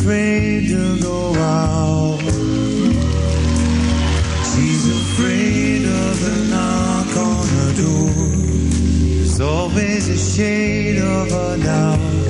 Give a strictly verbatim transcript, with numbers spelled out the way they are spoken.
afraid to go out. She's afraid of the knock on her door. There's always a shade of a doubt.